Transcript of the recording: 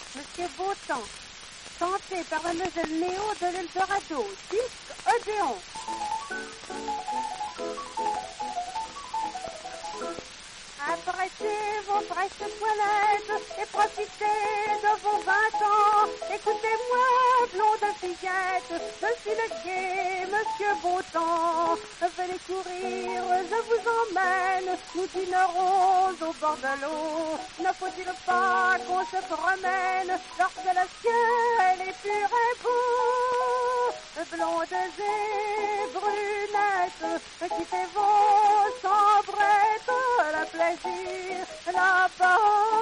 Monsieur Beautemps, chanté par Mademoiselle Néo de l'Eldorado, disque Odéon. Apprêtez vos fraîches toilettes et profitez de vos 20 ans. Écoutez-moi, blonde fillette, je suis le gai Monsieur Beautemps. Venez courir, je vous emmène, nous dînerons au bord de l'eau. Ne faut-il pas qu'on se promène lorsque le ciel est pur et beau? Blondes et brunettes, quittez vos chambrettes, le plaisir, la parole.